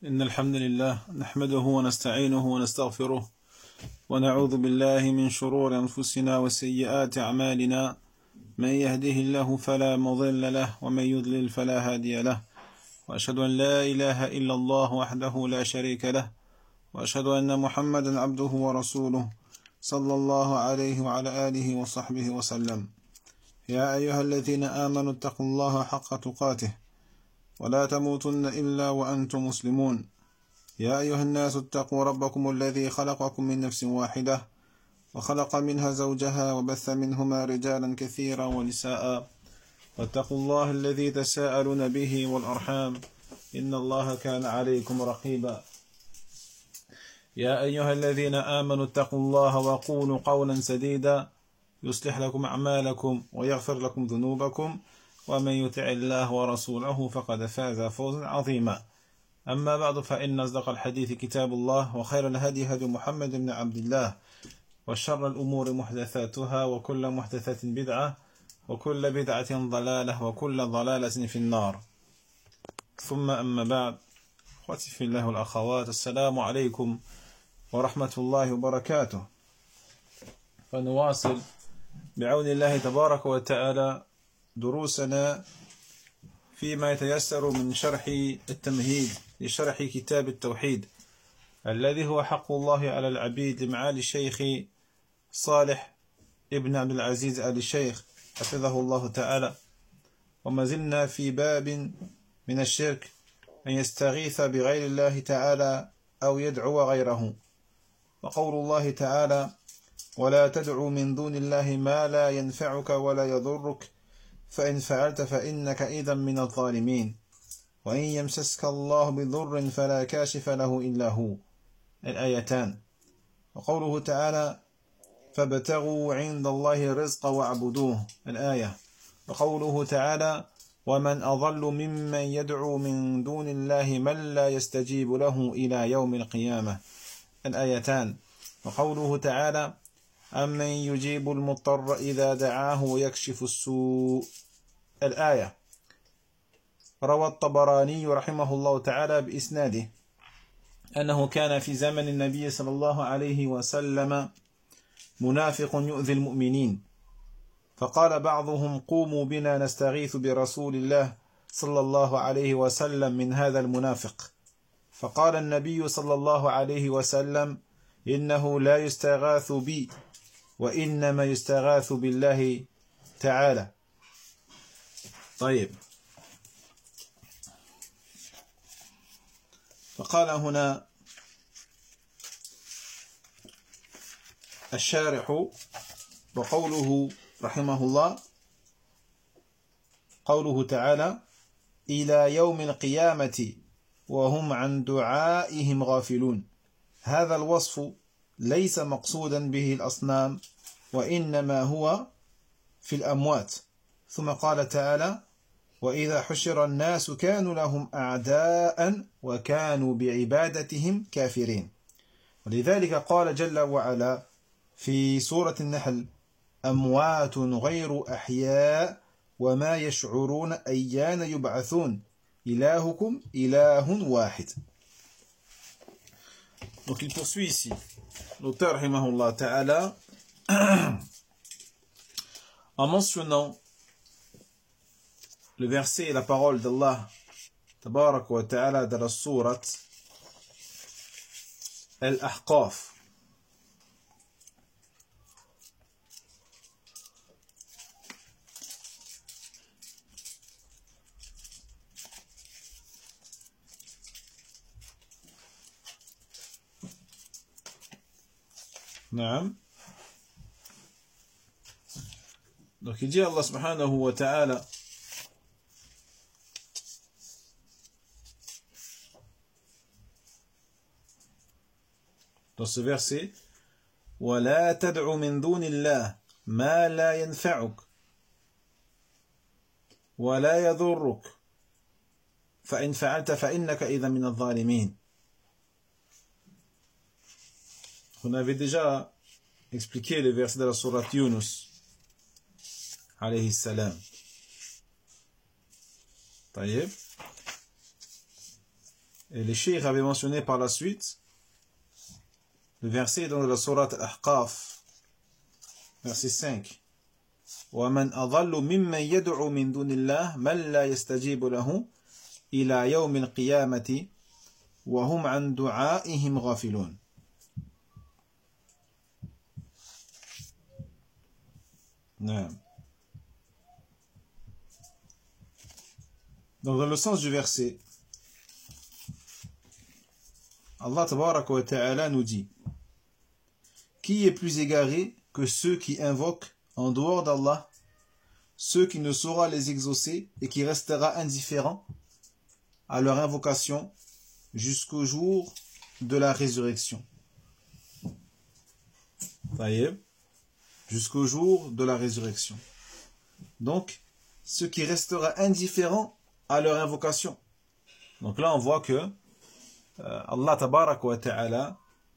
إن الحمد لله نحمده ونستعينه ونستغفره ونعوذ بالله من شرور أنفسنا وسيئات أعمالنا. من يهده الله فلا مضل له ومن يضلل فلا هادي له، وأشهد أن لا إله إلا الله وحده لا شريك له، وأشهد أن محمدا عبده ورسوله صلى الله عليه وعلى آله وصحبه وسلم. يا أيها الذين آمنوا اتقوا الله حق تقاته ولا تموتن إلا وأنتم مسلمون. يا أيها الناس اتقوا ربكم الذي خلقكم من نفس واحدة وخلق منها زوجها وبث منهما رجالا كثيرا ونساء، واتقوا الله الذي تساءلون به والأرحام إن الله كان عليكم رقيبا. يا أيها الذين آمنوا اتقوا الله وقولوا قولا سديدا يصلح لكم أعمالكم ويغفر لكم ذنوبكم، ومن يطع الله ورسوله فقد فاز فوزا عظيما. أما بعد، فإن أصدق الحديث كتاب الله، وخير الهدي هدي محمد بن عبد الله، وشر الأمور محدثاتها، وكل محدثة بدعة، وكل بدعة ضلالة، وكل ضلالة في النار. ثم أما بعد، أخوتي في الله والأخوات، السلام عليكم ورحمة الله وبركاته. فنواصل بعون الله تبارك وتعالى دروسنا فيما يتيسر من شرح التمهيد لشرح كتاب التوحيد الذي هو حق الله على العبيد لمعالي الشيخ صالح ابن عبد العزيز آل الشيخ حفظه الله تعالى. وما زلنا في باب من الشرك أن يستغيث بغير الله تعالى أو يدعو غيره. وقول الله تعالى: ولا تدعو من دون الله ما لا ينفعك ولا يضرك فإن فعلت فإنك إذا من الظالمين، وإن يمسسك الله بضر فلا كاشف له إلا هو، الآيتان. وقوله تعالى: فابتغوا عند الله الرزق واعبدوه، الآية. وقوله تعالى: ومن أضل ممن يدعو من دون الله من لا يستجيب له إلى يوم القيامة، الآيتان. وقوله تعالى: أمن يجيب المضطر إذا دعاه ويكشف السوء، الآية. روى الطبراني رحمه الله تعالى بإسناده أنه كان في زمن النبي صلى الله عليه وسلم منافق يؤذي المؤمنين، فقال بعضهم: قوموا بنا نستغيث برسول الله صلى الله عليه وسلم من هذا المنافق. فقال النبي صلى الله عليه وسلم: إنه لا يستغاث بي وإنما يستغاث بالله تعالى. طيب، فقال هنا الشارح وقوله رحمه الله، قوله تعالى: إلى يوم القيامة وهم عن دعائهم غافلون. هذا الوصف ليس مقصودا به الأصنام، وإنما هو في الأموات. ثم قال تعالى: وإذا حشر الناس كانوا لهم أعداء وكانوا بعبادتهم كافرين. ولذلك قال جل وعلا في سورة النحل: أموات غير أحياء وما يشعرون أيان يبعثون إلهكم إله واحد. Donc il poursuit ici, l'auteur rahimahullah ta'ala, en mentionnant le verset et la parole d'Allah tabarak wa ta'ala dans la sourate Al-Ahqaf. Naam. Donc il dit Allah subhanahu wa ta'ala dans ce verset: وَلَا تَدْعُ مِن دُونِ اللَّهِ مَا لَا يَنْفَعُكَ وَلَا يَضُرُّكَ فَإِنْ فَعَلْتَ فَإِنَّكَ إِذًا مِنَ الظَّالِمِينَ. On avait déjà expliqué le verset de la sourate Yunus alayhi salam. طيب. Et les cheikh avaient mentionné par la suite le verset dans la sourate Al-Ahqaf, verset 5. وَمَنْ أَضَلُّ مِمَّنْ يَدْعُو مِنْ دُونِ اللَّهِ مَنْ لَا يَسْتَجِيبُ لَهُ إِلَى يَوْمِ الْقِيَامَةِ وَهُمْ عَنْ دُعَائِهِمْ غَافِلُونَ. Donc dans le sens du verset, Allah tabaraka wa ta'ala nous dit: qui est plus égaré que ceux qui invoquent en dehors d'Allah, ceux qui ne saura les exaucer et qui restera indifférent à leur invocation jusqu'au jour de la résurrection. Jusqu'au jour de la résurrection. Donc, ceux qui restera indifférent à leur invocation. Donc là, on voit que Allah tabaraka wa ta'ala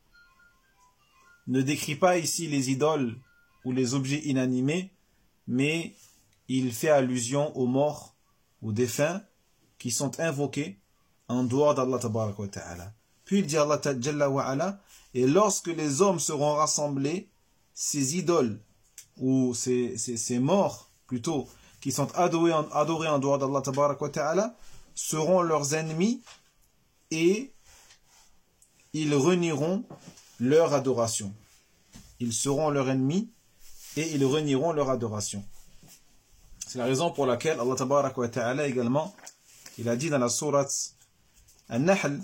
ne décrit pas ici les idoles ou les objets inanimés, mais il fait allusion aux morts, aux défunts qui sont invoqués en dehors d'Allah tabaraka wa ta'ala. Puis il dit Allah jalla wa ala: et lorsque les hommes seront rassemblés, ces idoles ou ces morts plutôt qui sont adorés en dehors d'Allah tabaraka wa ta'ala seront leurs ennemis et ils renieront leur adoration. Ils seront leurs ennemis et ils renieront leur adoration. C'est la raison pour laquelle Allah tabaraka wa ta'ala également, il a dit dans la sourate An-Nahl: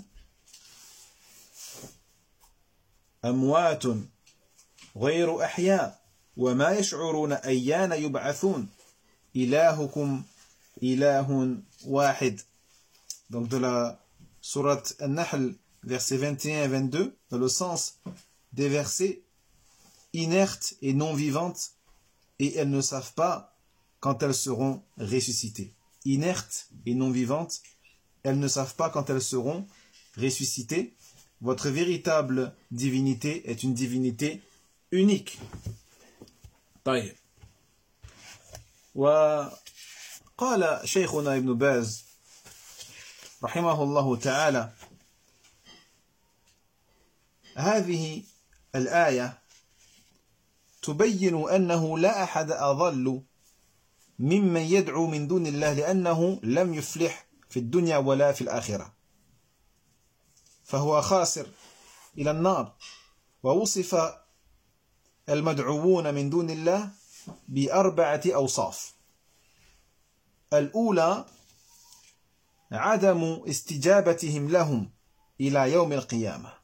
Amwatun ghayru ahya wa ma yash'uruna ayyana yub'athun ilahukum ilahun wahid. Donc de la sourate An-Nahl, versets 21 et 22, dans le sens des versets inertes et non vivantes, et elles ne savent pas quand elles seront ressuscitées. Inertes et non vivantes, elles ne savent pas quand elles seront ressuscitées. Votre véritable divinité est une divinité unique. طيب. وقال شيخنا ابن باز رحمه الله تعالى: هذه الآية تبين أنه لا أحد أضل ممن يدعو من دون الله لأنه لم يفلح في الدنيا ولا في الآخرة، فهو خاسر إلى النار. ووصف المدعوون من دون الله بأربعة أوصاف. الأولى عدم استجابتهم لهم إلى يوم القيامة.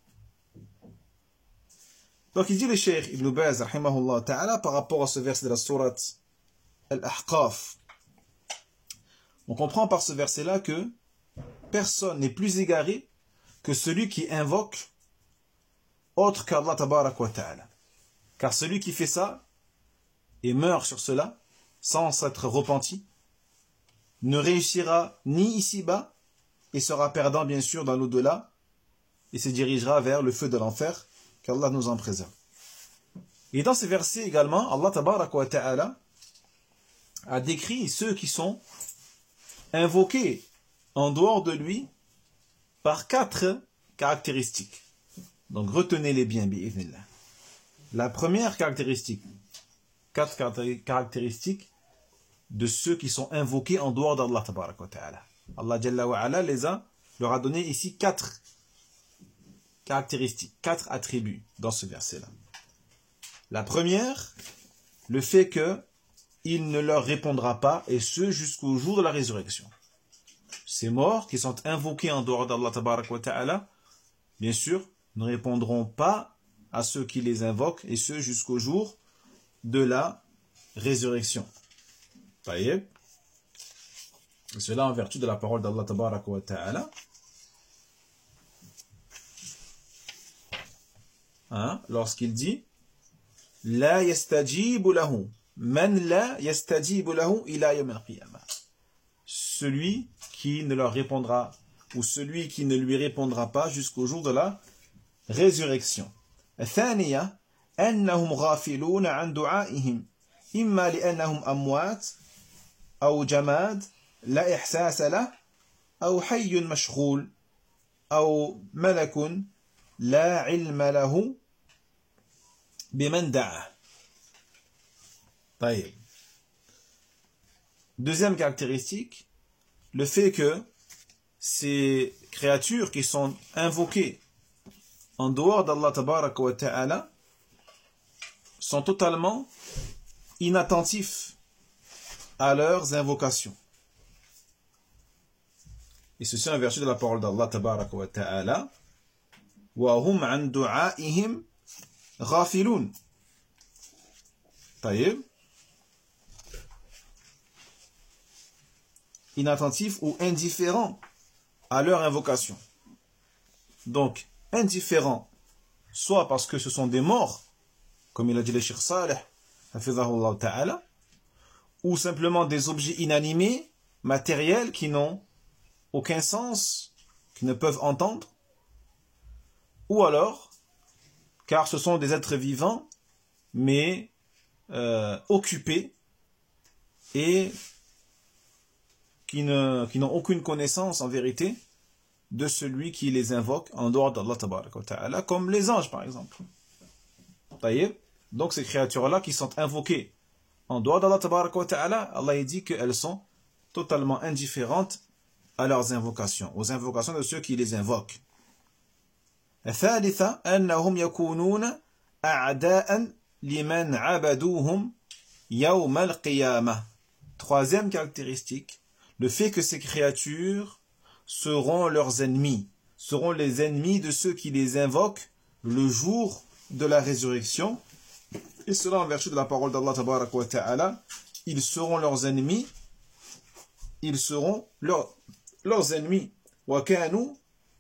Donc il dit le Cheikh Ibn Baz rahimahullah ta'ala par rapport à ce verset de la sourate Al-Ahqaf. On comprend par ce verset-là que personne n'est plus égaré que celui qui invoque autre qu'Allah tabarak wa ta'ala. Car celui qui fait ça et meurt sur cela sans s'être repenti ne réussira ni ici-bas et sera perdant bien sûr dans l'au-delà et se dirigera vers le feu de l'enfer, qu'Allah nous en préserve. Et dans ces versets également, Allah tabarak wa ta'ala a décrit ceux qui sont invoqués en dehors de lui par 4 caractéristiques. Donc retenez-les bien, bi'idhnillah. La première caractéristique, 4 caractéristiques de ceux qui sont invoqués en dehors d'Allah tabarak wa ta'ala. Allah jalla wa ala leur a donné ici 4 caractéristiques, 4 attributs dans ce verset-là. La première, le fait que il ne leur répondra pas, et ce jusqu'au jour de la résurrection. Ces morts qui sont invoqués en dehors d'Allah tabarak wa ta'ala, bien sûr, ne répondront pas à ceux qui les invoquent, et ce jusqu'au jour de la résurrection. Taïeb. Cela en vertu de la parole d'Allah tabarak wa ta'ala. Lorsqu'il dit La yastajibu lahu man la yastajibu lahu ila yawm al-qiyamah. Celui qui ne leur répondra ou celui qui ne lui répondra pas jusqu'au jour de la résurrection. الثانية أنهم غافلون عن دعائهم إما لأنهم أموات أو جماد لا إحساس له أو حي مشغول أو ملك لا علم له بمن دعاه. طيب. Deuxième caractéristique, le fait que ces créatures qui sont invoquées en dehors d'Allah Tabaraka wa Ta'ala sont totalement inattentifs à leurs invocations. Et ceci en vertu de la parole d'Allah Tabaraka wa Ta'ala. وَهُمْ عَنْ دُعَائِهِمْ غَافِلُونَ. طيب. Inattentifs ou indifférents à leur invocation. Donc, indifférents, soit parce que ce sont des morts, comme il a dit le Cheikh Saleh, hafidhahullah ta'ala, ou simplement des objets inanimés, matériels, qui n'ont aucun sens, qui ne peuvent entendre, ou alors, car ce sont des êtres vivants, mais occupés, et qui n'ont aucune connaissance en vérité de celui qui les invoque en dehors d'Allah Tabaraka wa Ta'ala, comme les anges par exemple. Donc ces créatures-là qui sont invoquées en dehors d'Allah Tabaraka wa Ta'ala, Allah dit qu'elles sont totalement indifférentes à leurs invocations, aux invocations de ceux qui les invoquent. الثالثة أنهم يكونون أعداء لمن عبدوهم يوم القيامة. Troisième caractéristique, le fait que ces créatures seront leurs ennemis, seront les ennemis de ceux qui les invoquent le jour de la résurrection. Et cela en vertu de la parole d'Allah Tabaraka wa Ta'ala, ils seront leurs ennemis, ils seront leurs ennemis. وَكَانُوا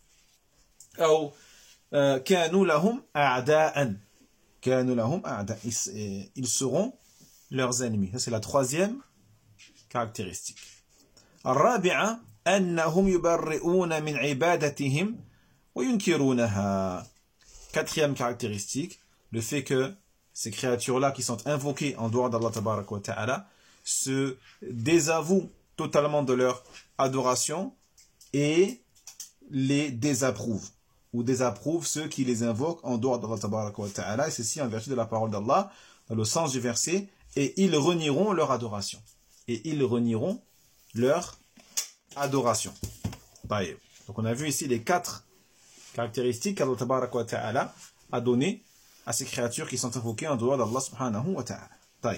أو كَانُوا لَهُمْ أَعْدَاءً. كَانُوا لَهُمْ أَعْدَاءً. Ils seront leurs ennemis. Ça c'est la troisième caractéristique. الرابعة أنهم يبرئون من عبادتهم وينكرونها. Quatrième caractéristique, le fait que ces créatures-là qui sont invoquées en dehors d'Allah Tabaraka wa Ta'ala se désavouent totalement de leur adoration et les désapprouvent, ou désapprouvent ceux qui les invoquent en dehors d'Allah Tabaraka wa Ta'ala, et ceci en vertu de la parole d'Allah, dans le sens du verset, et ils renieront leur adoration. Et ils renieront leur adoration. Donc on a vu ici les 4 caractéristiques qu'Allah Tabaraka wa Ta'ala a données à ces créatures qui sont invoquées en dehors d'Allah subhanahu wa ta'ala.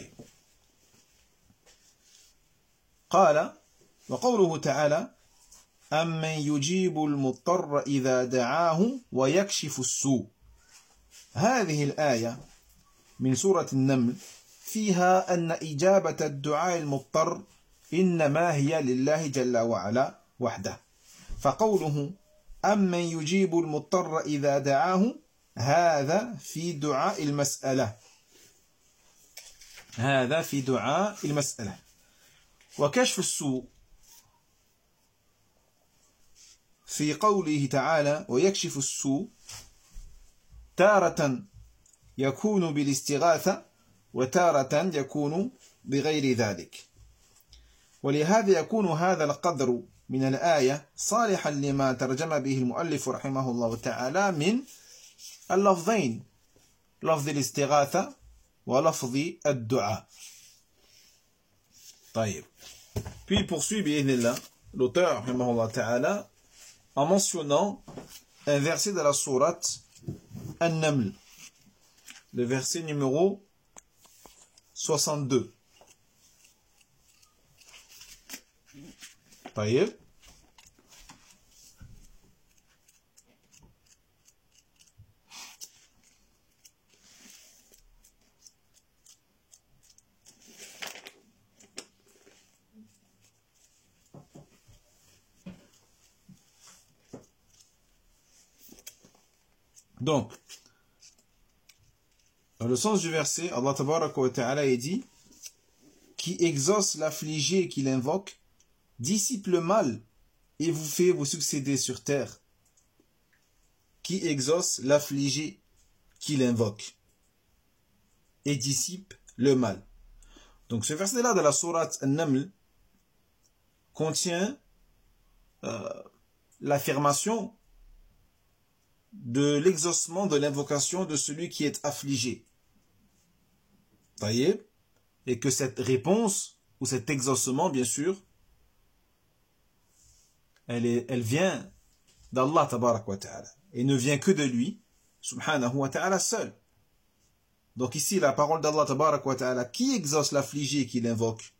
قال وقوله تعالى أمن يجيب المضطر إذا دعاه ويكشف السوء. هذه الآية من سورة النمل فيها أن إجابة الدعاء المضطر إنما هي لله جل وعلا وحده. فقوله أمن يجيب المضطر إذا دعاه هذا في دعاء المسألة. هذا في دعاء المسألة. وكشف السوء في قوله تعالى ويكشف السوء تارة يكون بالاستغاثة وتارة يكون بغير ذلك. ولهذا يكون هذا القدر من الآية صالحا لما ترجم به المؤلف رحمه الله تعالى من اللفظين، لفظ الاستغاثة ولفظ الدعاء. Puis il poursuit بإذن l'auteur رحمه الله تعالى en mentionnant un verset de la sourate An-Naml, le verset numéro 62. Donc, dans le sens du verset, Allah Tabaraka wa Ta'ala dit qui exauce l'affligé qui l'invoque, dissipe le mal et vous fait vous succéder sur terre. Qui exauce l'affligé qui l'invoque et dissipe le mal. Donc ce verset-là de la sourate An-Naml contient l'affirmation de l'exaucement de l'invocation de celui qui est affligé. Taïeb. Et que cette réponse, ou cet exaucement, bien sûr, elle vient d'Allah tabarak wa ta'ala. Et ne vient que de lui, subhanahu wa ta'ala seul. Donc ici, la parole d'Allah tabarak wa ta'ala, qui exauce l'affligé qui l'invoque?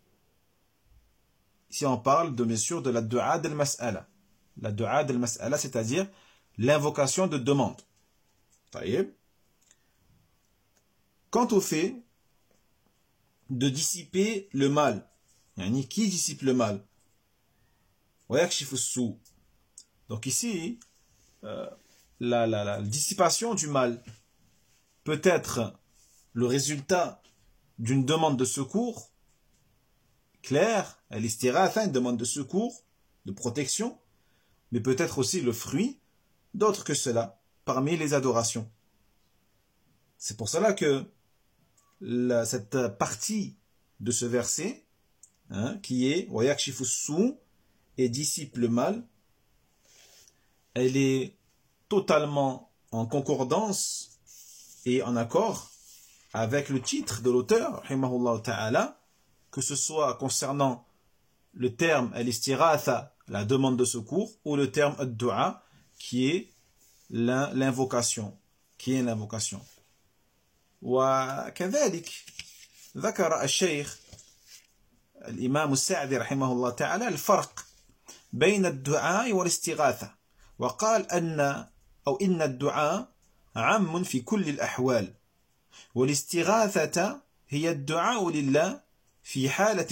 Ici, on parle de, bien sûr, de la du'a del-mas'ala. La du'a del-mas'ala, c'est-à-dire l'invocation de demande. Taïeb. Quant au fait de dissiper le mal, yani qui dissipe le mal? Donc ici, la dissipation du mal peut être le résultat d'une demande de secours claire, al-istiratha, une demande de secours, de protection, mais peut être aussi le fruit d'autres que cela, parmi les adorations. C'est pour cela que cette partie de ce verset, qui est وَيَكْشِفُ السُّوءَ et dissipe le mal, elle est totalement en concordance et en accord avec le titre de l'auteur, rahimahullah ta'ala, que ce soit concernant le terme al-istiratha, la demande de secours, ou le terme ad-du'a, qui est l'invocation, وكذلك ذكر الشيخ الإمام السعدي رحمه الله تعالى الفرق بين الدعاء والاستغاثة وقال إن الدعاء عام في كل الأحوال والاستغاثة هي الدعاء لله في حالة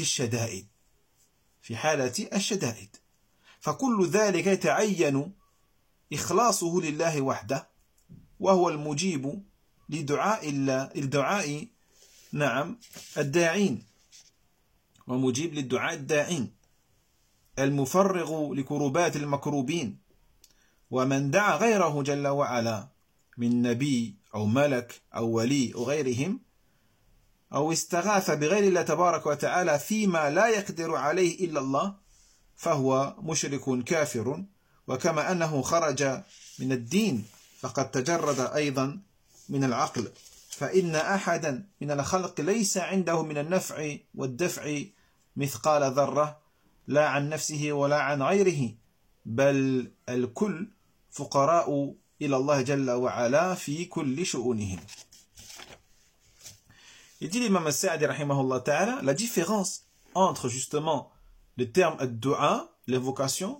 الشدائد فكل ذلك يتعين إخلاصه لله وحده وهو المجيب لدعاء الداعين ومجيب للدعاء الداعين المفرغ لكربات المكروبين ومن دعا غيره جل وعلا من نبي أو ملك أو ولي أو غيرهم أو استغاث بغير الله تبارك وتعالى فيما لا يقدر عليه إلا الله فهو مشرك كافر وكما أنه خرج من الدين فقد تجرد أيضا من العقل فإن أحدا من الخلق ليس عنده من النفع والدفع مثقال ذرة لا عن نفسه ولا عن غيره بل الكل فقراء إلى الله جل وعلا في كل شؤونهم. Il dit l'imam al-Sa'di rahimahullah ta'ala la différence entre justement le terme ad-du'a, l'invocation,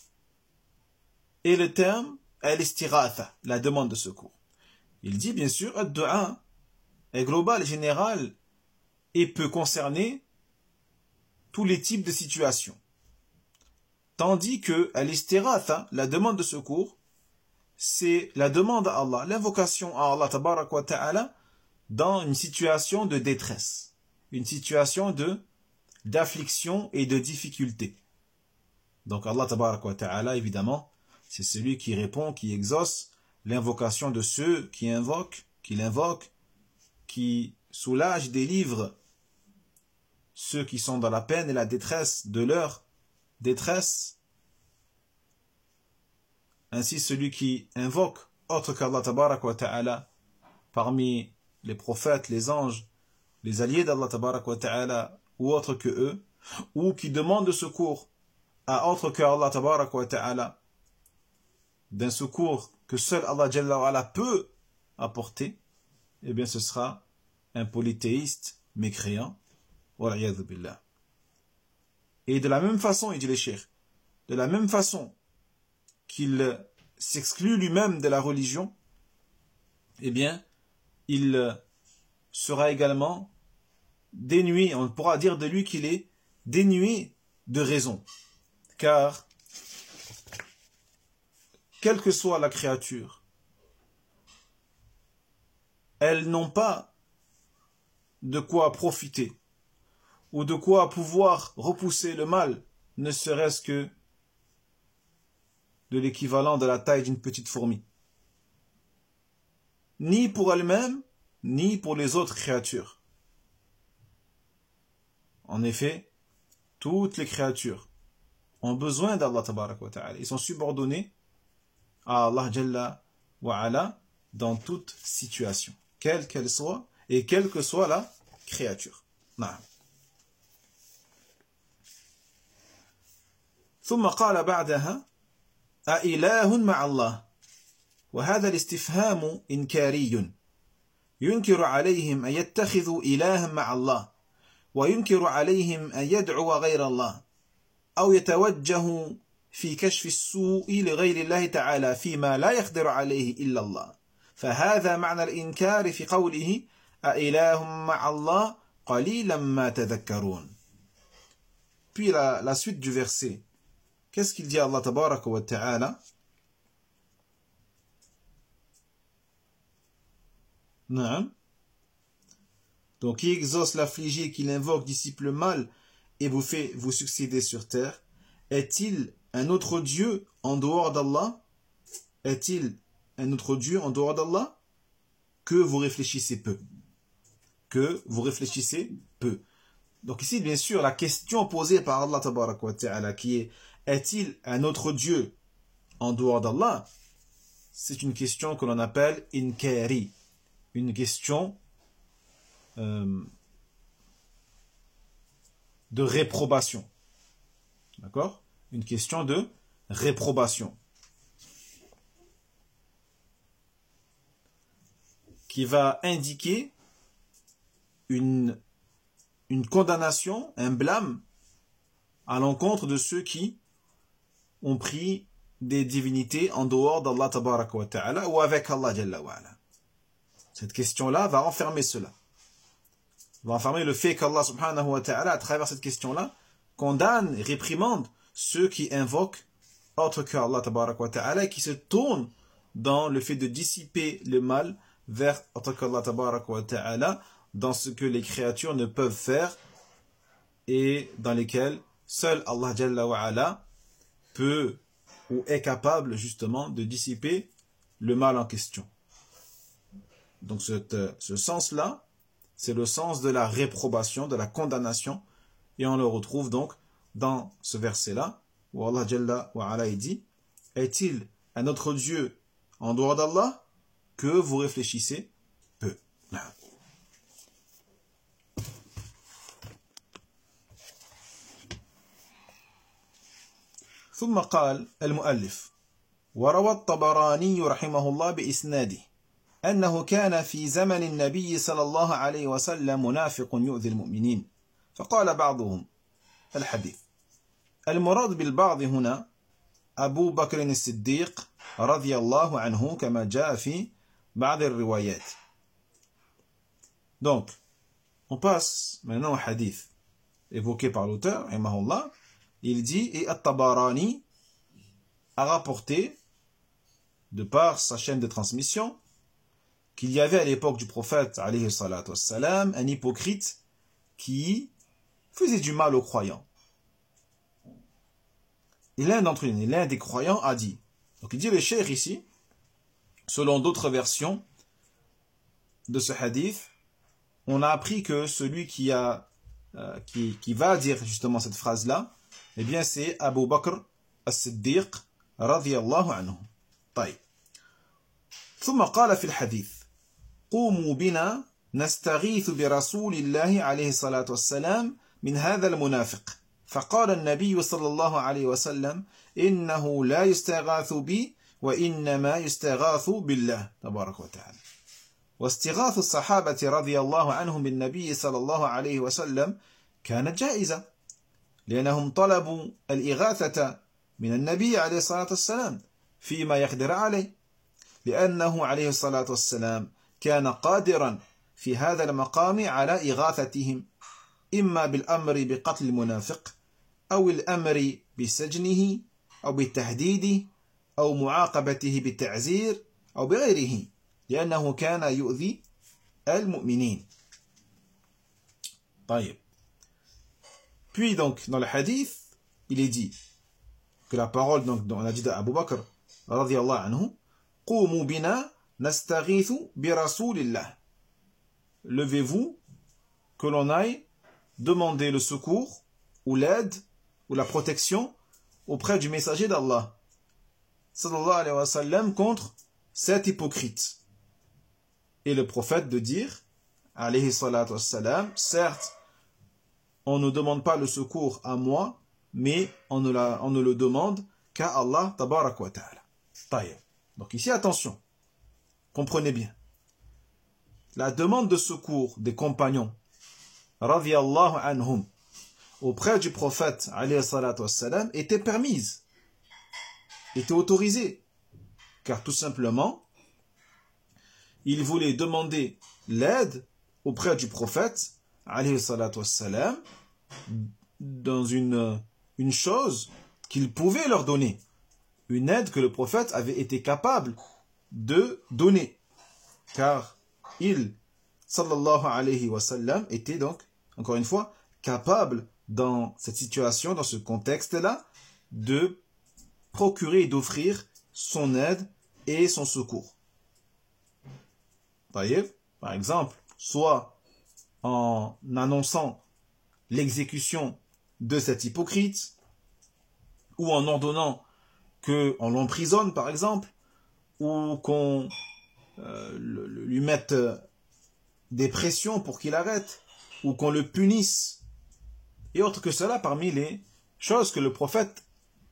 et le terme al-istiratha, la demande de secours. Il dit bien sûr ad-du'a est global et général et peut concerner tous les types de situations. Tandis que al-istiratha, la demande de secours, c'est la demande à Allah, l'invocation à Allah tabarak wa ta'ala dans une situation de détresse, une situation d'affliction et de difficulté. Donc Allah tabarak wa ta'ala, évidemment, c'est celui qui répond, qui exauce l'invocation de ceux qui l'invoquent, qui soulage, délivre ceux qui sont dans la peine et la détresse de leur détresse. Ainsi celui qui invoque autre qu'Allah tabarak wa ta'ala parmi les prophètes, les anges, les alliés d'Allah tabarak wa ta'ala ou autres que eux, ou qui demande de secours à autre qu'Allah tabarak wa ta'ala, d'un secours que seul Allah jalla wa ala peut apporter, eh bien ce sera un polythéiste mécréant. Wal'iyadhu billah. Et de la même façon, il dit les cheikh, de la même façon qu'il s'exclut lui-même de la religion, eh bien, il sera également dénué, on pourra dire de lui qu'il est dénué de raison. Car, quelle que soit la créature, elles n'ont pas de quoi profiter ou de quoi pouvoir repousser le mal, ne serait-ce que de l'équivalent de la taille d'une petite fourmi. Ni pour elles-mêmes, ni pour les autres créatures. En effet, toutes les créatures ont besoin d'Allah tabarak wa ta'ala. Ils sont subordonnés à Allah jalla wa ala dans toute situation, quelle qu'elle soit et quelle que soit la créature. نعم. ثم قال بعدها أإله مع الله وهذا الاستفهام إنكاري ينكر عليهم أن يتخذوا إلها مع الله وينكر عليهم أن يدعوا غير الله أو يتوجه في كشف السوء لغير الله تعالى فيما لا يقدر عليه إلا الله فهذا معنى الإنكار في قوله أإله مع الله قليلا ما تذكرون. Puis la suite du verset, qu'est-ce qu'il dit Allah tabaraka wa ta'ala? Non. Donc, qui exauce l'affligé, qui l'invoque, dissipe le mal et vous fait vous succéder sur terre. Est-il un autre Dieu en dehors d'Allah? Est-il un autre Dieu en dehors d'Allah? Que vous réfléchissez peu. Que vous réfléchissez peu. Donc ici, bien sûr, la question posée par Allah tabaraka wa ta'ala qui est est-il un autre Dieu en dehors d'Allah? C'est une question que l'on appelle inkari. Une question de réprobation. D'accord? Une question de réprobation. Qui va indiquer une condamnation, un blâme à l'encontre de ceux qui ont pris des divinités en dehors d'Allah tabaraka wa ta'ala ou avec Allah jalla wa ala. Cette question-là va enfermer cela. Va enfermer le fait qu'Allah subhanahu wa ta'ala, à travers cette question-là, condamne et réprimande ceux qui invoquent autre que Allah tabaraka wa ta'ala et qui se tournent dans le fait de dissiper le mal vers autre que Allah tabaraka wa ta'ala dans ce que les créatures ne peuvent faire et dans lesquels seul Allah jalla wa ala peut ou est capable justement de dissiper le mal en question. Donc ce sens-là, c'est le sens de la réprobation, de la condamnation, et on le retrouve donc dans ce verset-là, où Allah Jalla wa ala dit « Est-il un autre Dieu en dehors d'Allah que vous réfléchissez peu ?» ثم قال المؤلف وروى الطبراني رحمه الله بإسناده أنه كان في زمن النبي صلى الله عليه وسلم منافق يؤذي المؤمنين فقال بعضهم الحديث المراد بالبعض هنا أبو بكر الصديق رضي الله عنه كما جاء في بعض الروايات. Donc, on passe maintenant au hadith évoqué par l'auteur, rahimahullah. Il dit, et At-Tabarani a rapporté, de par sa chaîne de transmission, qu'il y avait à l'époque du prophète, alayhi salatu wassalam, un hypocrite qui faisait du mal aux croyants. Et l'un d'entre eux, l'un des croyants, a dit, donc il dit le cheikh ici, selon d'autres versions de ce hadith, on a appris que celui qui va dire justement cette phrase-là, eh bien c'est Abu Bakr as-Siddiq radiyallahu anhu. طيب. ثم قال في الحديث قوموا بنا نستغيث برسول الله عليه الصلاة والسلام من هذا المنافق فقال النبي صلى الله عليه وسلم إنه لا يستغاث بي وإنما يستغاث بالله تبارك وتعالى واستغاث الصحابة رضي الله عنهم بالنبي صلى الله عليه وسلم كانت جائزة لأنهم طلبوا الإغاثة من النبي عليه الصلاة والسلام فيما يقدر عليه لأنه عليه الصلاة والسلام كان قادرا في هذا المقام على إغاثتهم إما بالأمر بقتل المنافق أو الأمر بسجنه أو بالتهديد أو معاقبته بالتعزير أو بغيره لأنه كان يؤذي المؤمنين. طيب. Puis donc dans le hadith, il est dit que la parole donc on a dit d'Abu Bakr radiyallahu anhu قوموا بنا نستغيث برسول الله. Levez-vous que l'on aille demander le secours ou l'aide ou la protection auprès du messager d'Allah sallallahu alayhi wa sallam contre cet hypocrite. Et le prophète de dire, alayhi salatu wassalam, certes, on ne demande pas le secours à moi, mais on ne le demande qu'à Allah tabarak wa ta'ala. Taïb. Donc ici, attention, comprenez bien. La demande de secours des compagnons, radiyallahu anhum, auprès du prophète, alayhi salatu wassalam, était permise, était autorisée. Car tout simplement, il voulait demander l'aide auprès du prophète, alayhi salatu wassalam, dans une chose qu'il pouvait leur donner. Une aide que le prophète avait été capable de donner. Car il, sallallahu alayhi wa sallam, était donc, encore une fois, capable dans cette situation, dans ce contexte-là, de procurer et d'offrir son aide et son secours. Par exemple, soit en annonçant l'exécution de cet hypocrite, ou en ordonnant qu'on l'emprisonne, par exemple, ou qu'on lui mette des pressions pour qu'il arrête, ou qu'on le punisse, et autre que cela parmi les choses que le prophète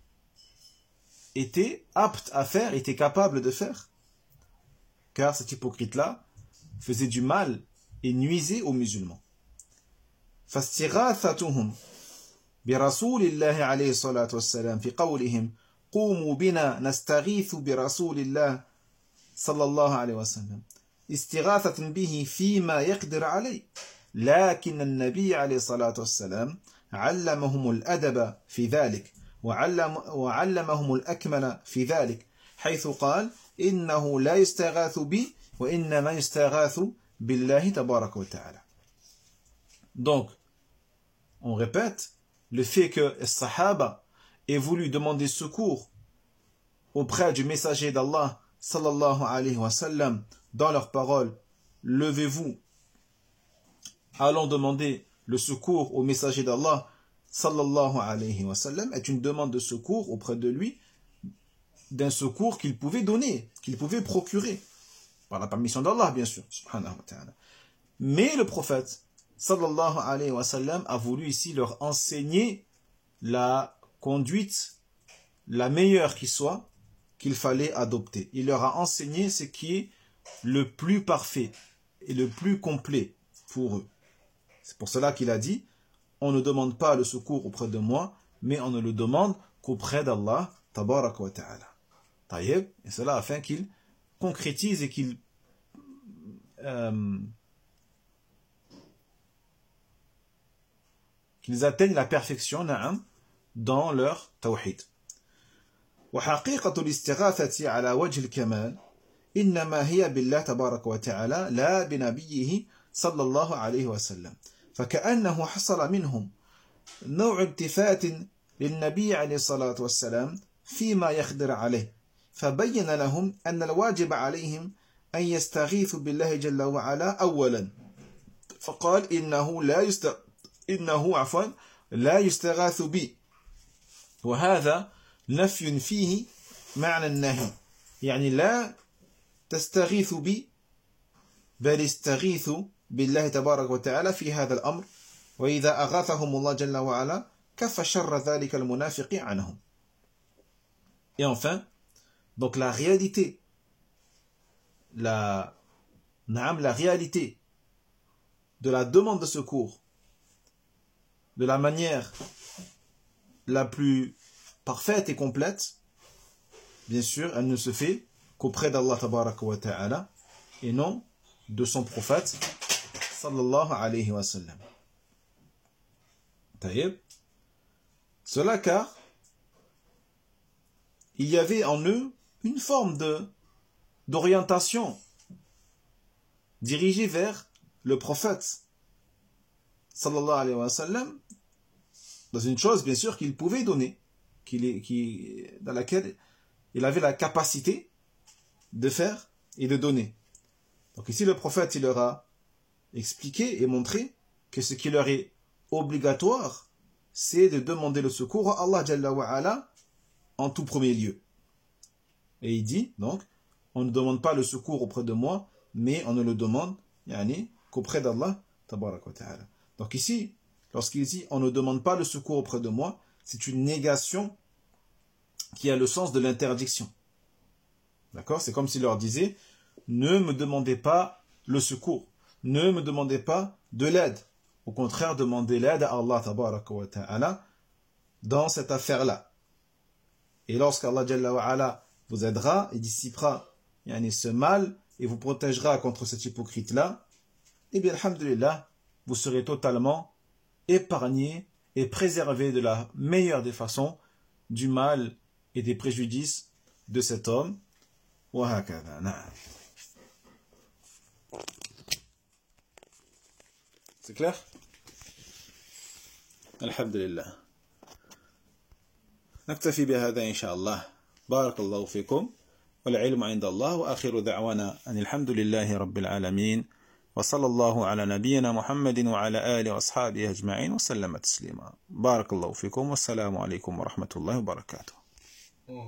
était apte à faire, était capable de faire. Car cet hypocrite-là faisait du mal et nuisait aux musulmans. فاستغاثتهم برسول الله عليه الصلاة والسلام في قولهم قوموا بنا نستغيث برسول الله صلى الله عليه وسلم استغاثة به فيما يقدر عليه لكن النبي عليه الصلاة والسلام علمهم الأدب في ذلك وعلمهم الأكمل في ذلك حيث قال إنه لا يستغاث بي وإنما يستغاث بالله تبارك وتعالى. Donc, on répète, le fait que les Sahaba aient voulu demander secours auprès du messager d'Allah sallallahu alayhi wa sallam dans leurs paroles, levez-vous, allons demander le secours au messager d'Allah sallallahu alayhi wa sallam, est une demande de secours auprès de lui, d'un secours qu'il pouvait donner, qu'il pouvait procurer, par la permission d'Allah bien sûr, subhanahu wa ta'ala. Mais le prophète sallallahu alayhi wa sallam a voulu ici leur enseigner la conduite la meilleure qui soit qu'il fallait adopter. Il leur a enseigné ce qui est le plus parfait et le plus complet pour eux. C'est pour cela qu'il a dit, on ne demande pas le secours auprès de moi, mais on ne le demande qu'auprès d'Allah tabarak wa ta'ala. Taïeb, et cela afin qu'il concrétise et qu'il qu'ils atteignent la perfection dans leur tawhid. وحقيقة الاستغاثة على وجه الكمال إنما هي بالله تبارك وتعالى لا بنبيه صلى الله عليه وسلم فكأنه حصل منهم نوع التفات للنبي عليه الصلاة والسلام فيما يقدر عليه فبين لهم أن الواجب عليهم أن يستغيثوا بالله جل وعلا أولا فقال إنه لا يستغاث بي وهذا نفي فيه معنى النهي يعني لا تستغيث بي بل استغيثوا بالله تبارك وتعالى في هذا الأمر وإذا أغاثهم الله جل وعلا كف شر ذلك المنافق عنهم. Et enfin, donc la réalité, la réalité de la demande de secours de la manière la plus parfaite et complète, bien sûr, elle ne se fait qu'auprès d'Allah tabaraka wa ta'ala et non de son prophète sallallahu alayhi wa sallam. Taïeb. Cela car il y avait en eux une forme d'orientation dirigée vers le prophète sallallahu alayhi wa sallam dans une chose bien sûr qu'il pouvait donner, dans laquelle il avait la capacité de faire et de donner. Donc ici le prophète il leur a expliqué et montré que ce qui leur est obligatoire c'est de demander le secours à Allah Jalla wa Ala en tout premier lieu. Et il dit donc on ne demande pas le secours auprès de moi, mais on ne le demande qu'auprès d'Allah tabarak wa ta'ala. Donc ici, lorsqu'il dit on ne demande pas le secours auprès de moi, c'est une négation qui a le sens de l'interdiction. D'accord? C'est comme s'il leur disait ne me demandez pas le secours, ne me demandez pas de l'aide. Au contraire, demandez l'aide à Allah tabaraka wa ta'ala dans cette affaire-là. Et lorsqu'Allah Jalla wa Ala vous aidera et dissipera ce mal et vous protégera contre cet hypocrite-là, eh bien, alhamdulillah, vous serez totalement épargné et préservé de la meilleure des façons du mal et des préjudices de cet homme. C'est clair? Alhamdulillah. نكتفي بهذا إن شاء الله. بارك الله فيكم والعلم عند الله وآخر دعوانا أن الحمد لله رب العالمين وصلى الله على نبينا محمد وعلى آله وأصحابه أجمعين وسلم تسليما. بارك الله فيكم والسلام عليكم ورحمة الله وبركاته.